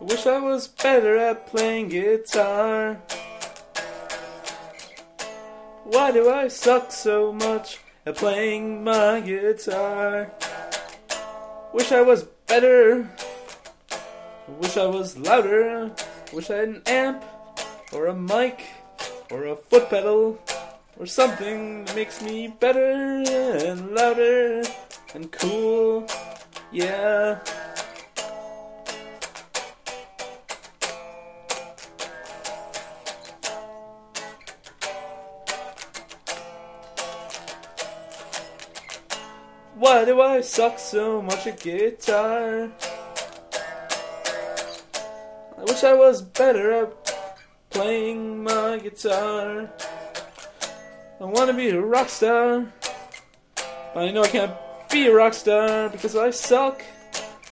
I wish I was better at playing guitar. Why do I suck so much at playing my guitar? Wish I was better. I wish I was louder. I wish I had an amp, or a mic, or a foot pedal, or something that makes me better and louder and cool. Yeah. Why do I suck so much at guitar? I wish I was better at playing my guitar. I want to be a rock star, but I know I can't be a rock star because I suck.